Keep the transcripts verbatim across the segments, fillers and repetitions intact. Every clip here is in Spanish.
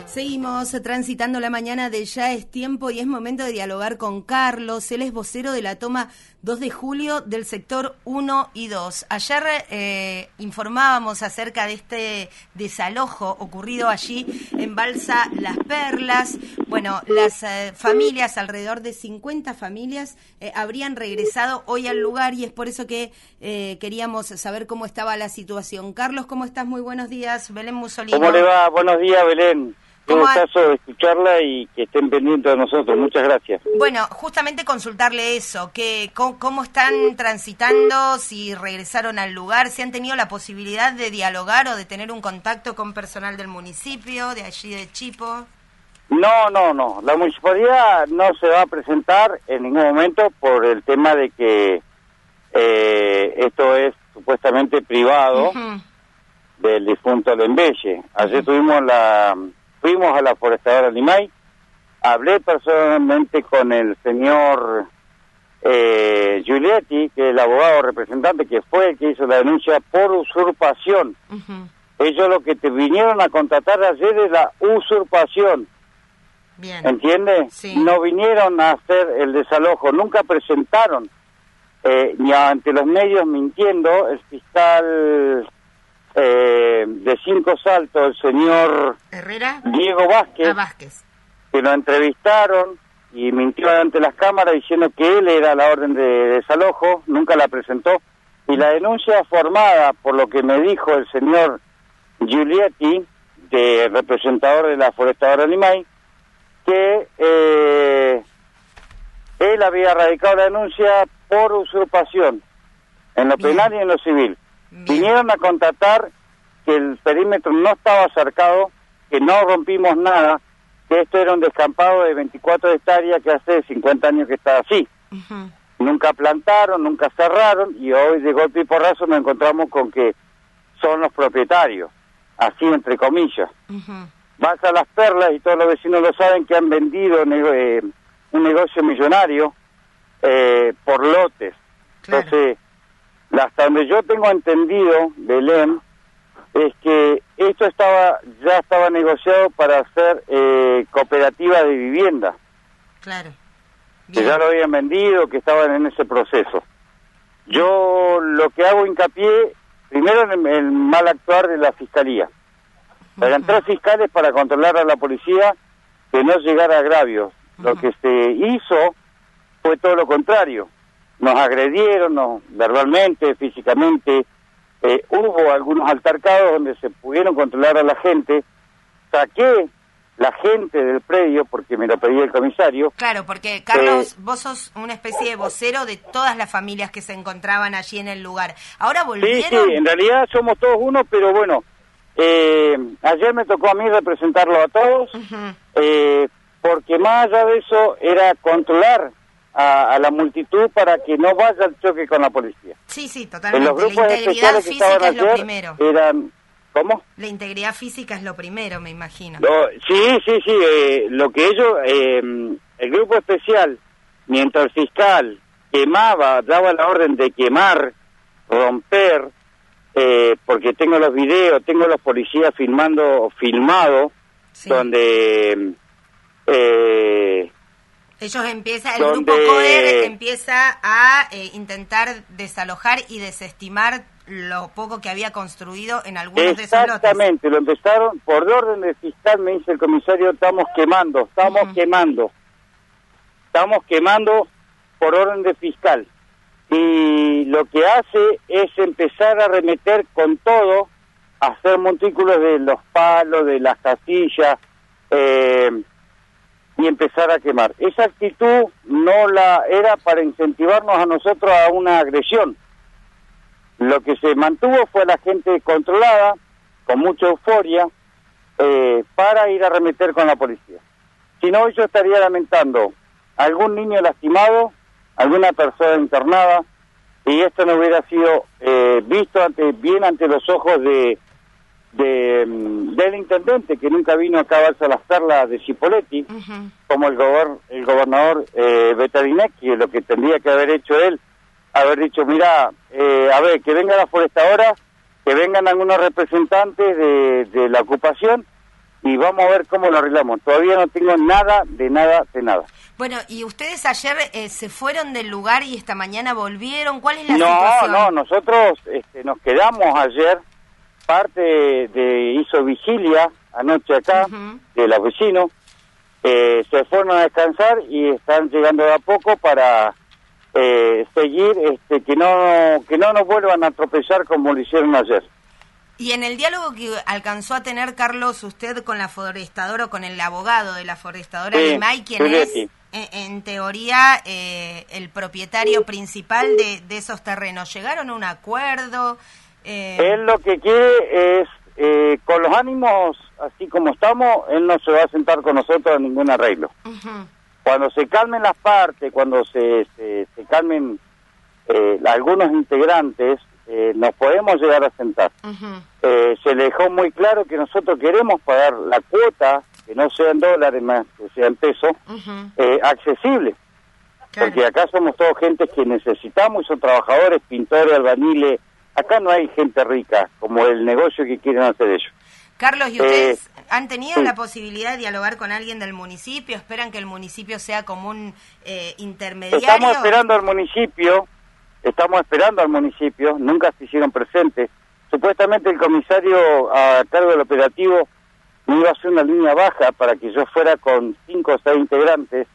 Seguimos transitando la mañana de Ya es Tiempo y es momento de dialogar con Carlos. Él es vocero de la toma dos de julio del sector uno y dos. Ayer eh, informábamos acerca de este desalojo ocurrido allí en Balsa Las Perlas. Bueno, las eh, familias, alrededor de cincuenta familias, eh, habrían regresado hoy al lugar y es por eso que eh, queríamos saber cómo estaba la situación. Carlos, ¿cómo estás? Muy buenos días. Belén Mussolini. ¿Cómo le va? Buenos días, Belén. Un gustazo de escucharla y que estén pendientes de nosotros. Muchas gracias. Bueno, justamente consultarle eso, que cómo, cómo están transitando, si regresaron al lugar, si han tenido la posibilidad de dialogar o de tener un contacto con personal del municipio, de allí de Chipo. No, no, no. La municipalidad no se va a presentar en ningún momento por el tema de que eh, esto es supuestamente privado uh-huh. del difunto Lembelle. Ayer uh-huh. tuvimos la... Fuimos a la forestadora Limay, hablé personalmente con el señor eh, Giulietti, que es el abogado representante, que fue el que hizo la denuncia por usurpación. Uh-huh. Ellos lo que te vinieron a contratar ayer es la usurpación. Bien. ¿Entiendes? Sí. No vinieron a hacer el desalojo, nunca presentaron, eh, ni ante los medios mintiendo, el fiscal... Eh, de Cinco Saltos, el señor Herrera Diego Vázquez, ah, Vázquez, que lo entrevistaron y mintió ante las cámaras diciendo que él era la orden de desalojo, nunca la presentó, y la denuncia formada por lo que me dijo el señor Giulietti, de representador de la forestadora Limay, que eh, él había radicado la denuncia por usurpación, en lo Bien. penal y en lo civil. Bien. Vinieron a constatar que el perímetro no estaba cercado, que no rompimos nada, que esto era un descampado de veinticuatro hectáreas que hace cincuenta años que está así. Uh-huh. Nunca plantaron, nunca cerraron, y hoy de golpe y porrazo nos encontramos con que son los propietarios, así entre comillas. Uh-huh. Vas a Las Perlas, y todos los vecinos lo saben, que han vendido eh, un negocio millonario eh, por lotes. Claro. Entonces, hasta donde yo tengo entendido, Belén, es que esto estaba ya estaba negociado para hacer eh, cooperativa de vivienda. Claro. Bien. Que ya lo habían vendido, que estaban en ese proceso. Yo lo que hago hincapié, primero en el, el mal actuar de la fiscalía. Uh-huh. Eran tres fiscales para controlar a la policía que no llegara a agravios. Uh-huh. Lo que se hizo fue todo lo contrario. Nos agredieron, nos, verbalmente, físicamente, eh, hubo algunos altercados donde se pudieron controlar a la gente, saqué la gente del predio porque me lo pedía el comisario. Claro, porque Carlos, eh, vos sos una especie de vocero de todas las familias que se encontraban allí en el lugar. ¿Ahora volvieron? Sí, sí, en realidad somos todos uno, pero bueno, eh, ayer me tocó a mí representarlo a todos, uh-huh. eh, porque más allá de eso era controlar A, a la multitud para que no vaya al choque con la policía. Sí, sí, totalmente. En los grupos la integridad especiales física que estaban es lo ayer primero. Eran, ¿cómo? La integridad física es lo primero, me imagino. Lo, sí, sí, sí. Eh, lo que ellos, eh, el grupo especial, mientras el fiscal quemaba, daba la orden de quemar, romper, eh, porque tengo los videos, tengo los policías filmando, filmado, sí. donde... Eh, Ellos empiezan, el donde... grupo COER empieza a eh, intentar desalojar y desestimar lo poco que había construido en algunos de esos lotes. Exactamente, lo empezaron, por orden del fiscal me dice el comisario, estamos quemando, estamos uh-huh. quemando, estamos quemando por orden del fiscal. Y lo que hace es empezar a arremeter con todo, a hacer montículos de los palos, de las casillas, eh... y empezar a quemar. Esa actitud no la era para incentivarnos a nosotros a una agresión. Lo que se mantuvo fue la gente controlada, con mucha euforia, eh, para ir a arremeter con la policía. Si no, yo estaría lamentando algún niño lastimado, alguna persona internada, y esto no hubiera sido eh, visto ante, bien ante los ojos de De, del intendente que nunca vino acá a Balsa Las Perlas de Cipolletti, uh-huh. como el, gober, el gobernador eh, Betarinec, que lo que tendría que haber hecho él, haber dicho, mira, eh, a ver, que venga la forestadora, que vengan algunos representantes de, de la ocupación y vamos a ver cómo lo arreglamos. Todavía no tengo nada, de nada, de nada. Bueno, ¿y ustedes ayer eh, se fueron del lugar y esta mañana volvieron? ¿Cuál es la no, situación? No, no, nosotros este, nos quedamos ayer, parte de, de hizo vigilia anoche acá, uh-huh. de los vecinos, eh, se fueron a descansar y están llegando de a poco para eh, seguir, este, que no que no nos vuelvan a atropellar como lo hicieron ayer. Y en el diálogo que alcanzó a tener, Carlos, usted con la forestadora o con el abogado de la forestadora sí, Limay, quien Julieti. es, en, en teoría, eh, el propietario principal de, de esos terrenos, ¿llegaron a un acuerdo? Eh... Él lo que quiere es, eh, con los ánimos así como estamos, él no se va a sentar con nosotros a ningún arreglo. Uh-huh. Cuando se calmen las partes, cuando se, se, se calmen eh, algunos integrantes, Eh, nos podemos llegar a sentar. Uh-huh. Eh, se le dejó muy claro que nosotros queremos pagar la cuota, que no sean dólares más, que sean pesos, uh-huh. eh, accesible. Claro. Porque acá somos todos gente que necesitamos, son trabajadores, pintores, albañiles. Acá no hay gente rica, como el negocio que quieren hacer ellos. Carlos, ¿y ustedes eh, han tenido sí. la posibilidad de dialogar con alguien del municipio? ¿Esperan que el municipio sea como un eh, intermediario? Estamos esperando al municipio. Estamos esperando al municipio, nunca se hicieron presentes. Supuestamente el comisario a cargo del operativo me iba a hacer una línea baja para que yo fuera con cinco o seis integrantes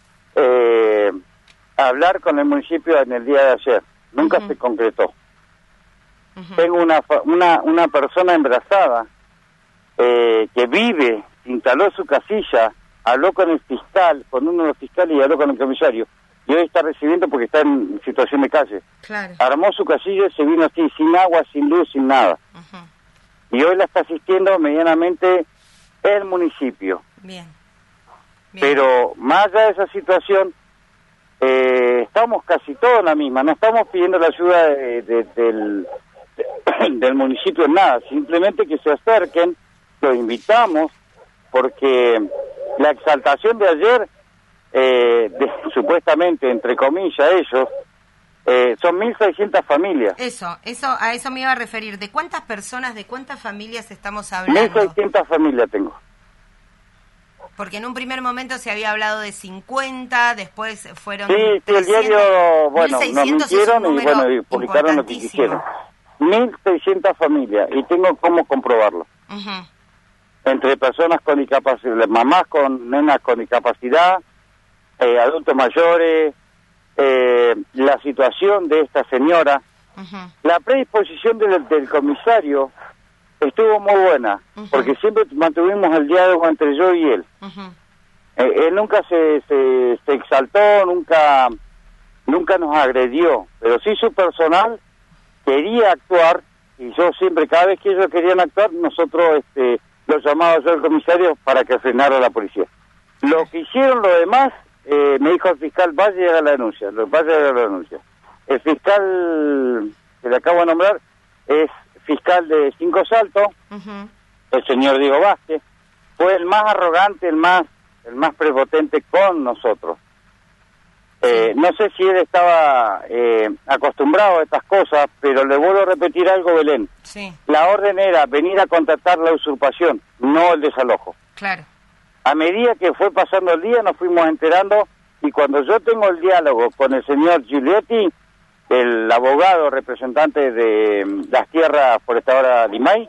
eh, a hablar con el municipio en el día de ayer. Nunca uh-huh. se concretó. Uh-huh. Tengo una, una, una persona embarazada eh, que vive, instaló su casilla, habló con el fiscal, con uno de los fiscales y habló con el comisario. Y hoy está recibiendo porque está en situación de calle. Claro. Armó su casilla y se vino así, sin agua, sin luz, sin nada. Uh-huh. Y hoy la está asistiendo medianamente el municipio. Bien. Bien. Pero más allá de esa situación, eh, estamos casi todos en la misma. No estamos pidiendo la ayuda de, de, del, de, del municipio en nada. Simplemente que se acerquen, los invitamos, porque la exaltación de ayer... Eh, de, supuestamente, entre comillas, ellos, eh, son mil seiscientas familias. Eso, eso, a eso me iba a referir. ¿De cuántas personas, de cuántas familias estamos hablando? mil seiscientas familias tengo. Porque en un primer momento se había hablado de cincuenta, después fueron... Sí, sí, el diario, bueno, nos mintieron y, bueno, y publicaron lo que quisieron. mil seiscientas familias, y tengo cómo comprobarlo. Uh-huh. Entre personas con discapacidad, mamás con nenas con discapacidad, Eh, adultos mayores, eh, la situación de esta señora, uh-huh. la predisposición del, del comisario estuvo muy buena, uh-huh. porque siempre mantuvimos el diálogo entre yo y él. Uh-huh. Eh, él nunca se, se, se exaltó, nunca nunca nos agredió, pero sí su personal quería actuar, y yo siempre, cada vez que ellos querían actuar, nosotros este, los llamaba yo al comisario para que frenara la policía. Lo que hicieron los demás... Eh, me dijo el fiscal, vaya y haga la denuncia, vaya y haga la denuncia. El fiscal que le acabo de nombrar es fiscal de Cinco Saltos, uh-huh. el señor Diego Vázquez, fue el más arrogante, el más el más prepotente con nosotros. Eh, no sé si él estaba eh, acostumbrado a estas cosas, pero le vuelvo a repetir algo, Belén. Sí. La orden era venir a contratar la usurpación, no el desalojo. Claro. A medida que fue pasando el día nos fuimos enterando, y cuando yo tengo el diálogo con el señor Giulietti, el abogado representante de las tierras forestadoras Limay,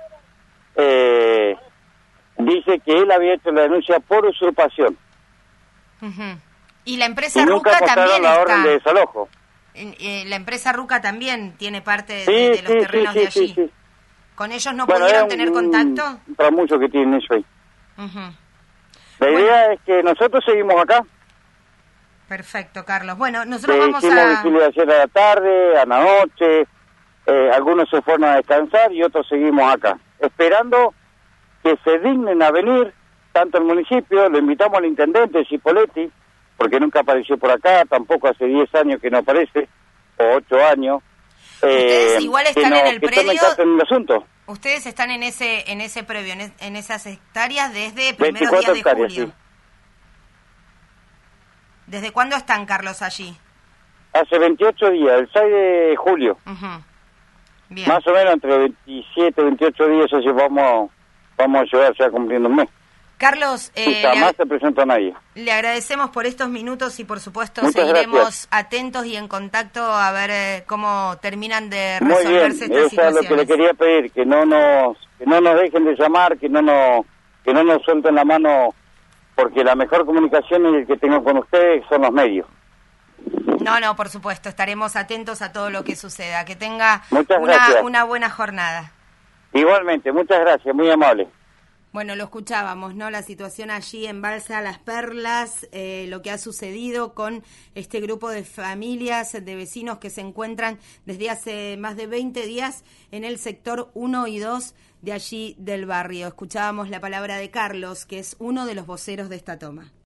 eh, dice que él había hecho la denuncia por usurpación. Uh-huh. Y la empresa y Ruca también la está... orden de desalojo. Eh, la empresa Ruca también tiene parte de, sí, de los sí, terrenos sí, de allí. Sí, sí. ¿Con ellos no bueno, pudieron un, tener contacto? Para mucho que tienen ellos ahí. Uh-huh. La bueno. idea es que nosotros seguimos acá. Perfecto, Carlos. Bueno, nosotros eh, vamos hicimos a... vigilia ayer a la tarde, a la noche, eh, algunos se fueron a descansar y otros seguimos acá, esperando que se dignen a venir, tanto el municipio, lo invitamos al intendente Cipoletti, porque nunca apareció por acá, tampoco hace diez años que no aparece, o ocho años. Ustedes eh, igual están no, en el predio... En el asunto. Ustedes están en ese en ese previo, en, es, en esas hectáreas desde primeros días de hectáreas, julio. Sí. ¿Desde cuándo están, Carlos, allí? Hace veintiocho días, el seis de julio. Uh-huh. Bien. Más o menos entre veintisiete y veintiocho días, así vamos, vamos a llevar ya cumpliendo un mes. Carlos, eh, jamás se presentó nadie. Le agradecemos por estos minutos y por supuesto Muchas seguiremos gracias. atentos y en contacto a ver eh, cómo terminan de Muy bien, resolverse estas eso situaciones. es lo que le quería pedir, que no nos que no nos dejen de llamar, que no nos que no nos suelten la mano, porque la mejor comunicación y el que tengo con ustedes son los medios. No, no, por supuesto, estaremos atentos a todo lo que suceda. Que tenga Muchas una, gracias. una buena jornada. Igualmente, muchas gracias, muy amable. Bueno, lo escuchábamos, ¿no? La situación allí en Balsa Las Perlas, eh, lo que ha sucedido con este grupo de familias, de vecinos que se encuentran desde hace más de veinte días en el sector uno y dos de allí del barrio. Escuchábamos la palabra de Carlos, que es uno de los voceros de esta toma.